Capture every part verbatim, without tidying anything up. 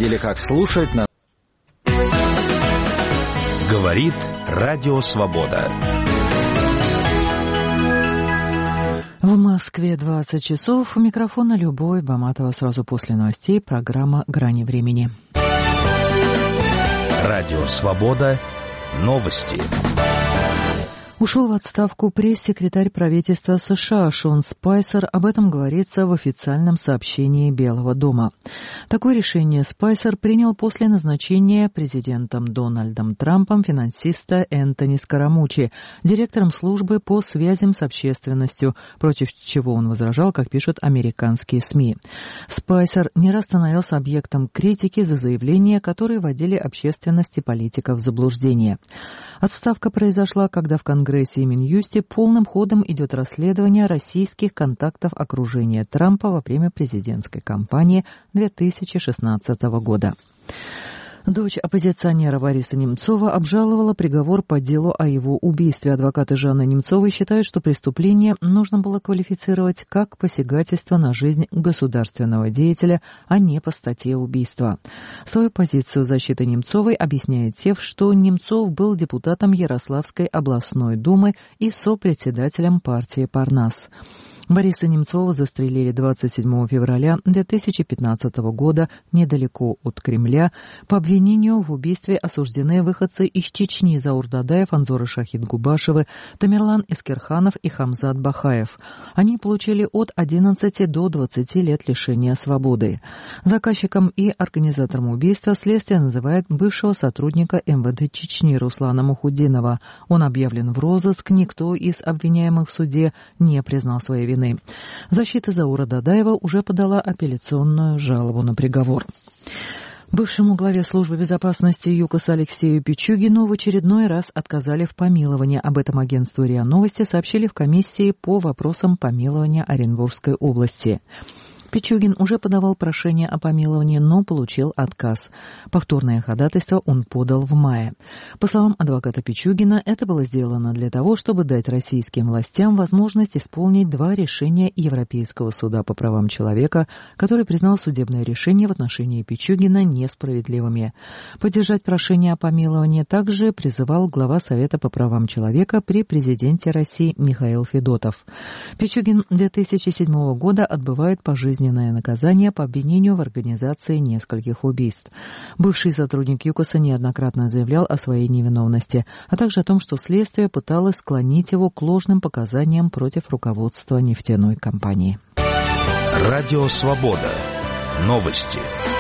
или как слушать на... Говорит Радио Свобода. В Москве двадцать часов. У микрофона Любовь Баматова. Сразу после новостей программа «Грани времени». Радио Свобода. Новости. Ушел в отставку пресс-секретарь правительства США Шон Спайсер. Об этом говорится в официальном сообщении Белого дома. Такое решение Спайсер принял после назначения президентом Дональдом Трампом финансиста Энтони Скарамуччи директором службы по связям с общественностью, против чего он возражал, как пишут американские СМИ. Спайсер не раз становился объектом критики за заявления, которые вводили общественность и политиков в заблуждение. Отставка произошла, когда в Конгрессе и Минюсте полным ходом идет расследование российских контактов окружения Трампа во время президентской кампании две тысячи шестнадцатого года. Дочь оппозиционера Бориса Немцова обжаловала приговор по делу о его убийстве. Адвокаты Жанны Немцовой считают, что преступление нужно было квалифицировать как посягательство на жизнь государственного деятеля, а не по статье убийства. Свою позицию защиты Немцовой объясняет тем, что Немцов был депутатом Ярославской областной думы и сопредседателем партии «Парнас». Бориса Немцова застрелили двадцать седьмого февраля две тысячи пятнадцатого года недалеко от Кремля. По обвинению в убийстве осуждены выходцы из Чечни Заур Дадаев, Анзора Шахид-Губашевы, Тамерлан Искерханов и Хамзат Бахаев. Они получили от одиннадцати до двадцати лет лишения свободы. Заказчиком и организатором убийства следствие называет бывшего сотрудника эм вэ дэ Чечни Руслана Мухуддинова. Он объявлен в розыск, никто из обвиняемых в суде не признал своей вины. Защита Заура Дадаева уже подала апелляционную жалобу на приговор. Бывшему главе службы безопасности ЮКОС Алексею Пичугину в очередной раз отказали в помиловании. Об этом агентству РИА Новости сообщили в комиссии по вопросам помилования Оренбургской области. Пичугин уже подавал прошение о помиловании, но получил отказ. Повторное ходатайство он подал в мае. По словам адвоката Пичугина, это было сделано для того, чтобы дать российским властям возможность исполнить два решения Европейского суда по правам человека, который признал судебное решение в отношении Пичугина несправедливыми. Поддержать прошение о помиловании также призывал глава Совета по правам человека при президенте России Михаил Федотов. Пичугин две тысячи седьмого года отбывает пожизненное наказание по обвинению в организации нескольких убийств. Бывший сотрудник ЮКОСа неоднократно заявлял о своей невиновности, а также о том, что следствие пыталось склонить его к ложным показаниям против руководства нефтяной компании. Радио Свобода. Новости.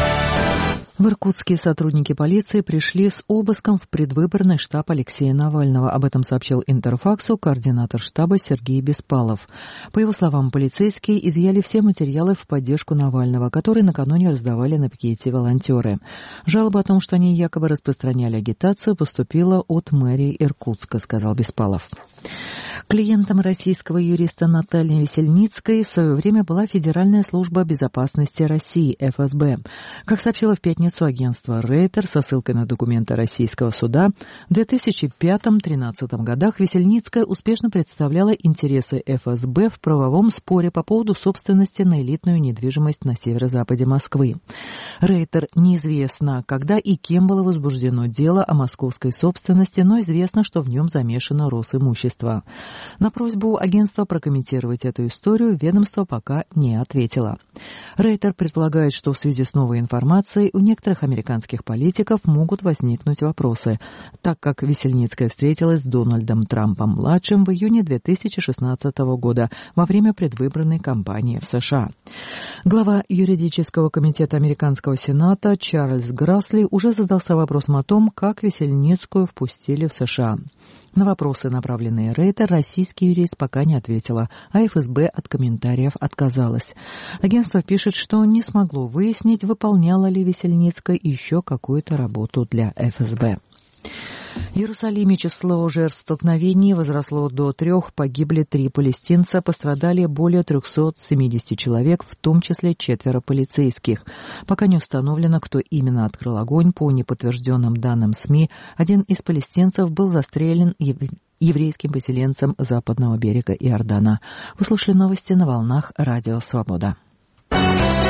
В Иркутске сотрудники полиции пришли с обыском в предвыборный штаб Алексея Навального. Об этом сообщил Интерфаксу координатор штаба Сергей Беспалов. По его словам, полицейские изъяли все материалы в поддержку Навального, которые накануне раздавали на пикете волонтеры. Жалоба о том, что они якобы распространяли агитацию, поступила от мэрии Иркутска, сказал Беспалов. Клиентом российского юриста Натальи Весельницкой в свое время была Федеральная служба безопасности России, эф эс бэ. Как сообщило в пятницу агентство Рейтер со ссылкой на документы российского суда, в две тысячи пятом — две тысячи тринадцатом годах Весельницкая успешно представляла интересы эф эс бэ в правовом споре по поводу собственности на элитную недвижимость на северо-западе Москвы. Рейтер: неизвестно, когда и кем было возбуждено дело о московской собственности, но известно, что в нем замешано Росимущество. На просьбу агентства прокомментировать эту историю ведомство пока не ответило. Рейтер предполагает, что в связи с новой информацией у некоторых американских политиков могут возникнуть вопросы, так как Весельницкая встретилась с Дональдом Трампом-младшим в июне две тысячи шестнадцатого года во время предвыборной кампании в США. Глава юридического комитета американского сената Чарльз Грасли уже задался вопросом о том, как Весельницкую впустили в США. На вопросы, направленные Рейтер, российский юрист пока не ответила, а эф эс бэ от комментариев отказалась. Агентство пишет, что не смогло выяснить, выполняла ли Весельницкая еще какую-то работу для эф эс бэ. В Иерусалиме число жертв столкновений возросло до трех, погибли три палестинца, пострадали более трехсот семидесяти человек, в том числе четверо полицейских. Пока не установлено, кто именно открыл огонь. По неподтвержденным данным СМИ, один из палестинцев был застрелен еврейским поселенцем западного берега Иордана. Вы слушали новости на волнах Радио Свобода.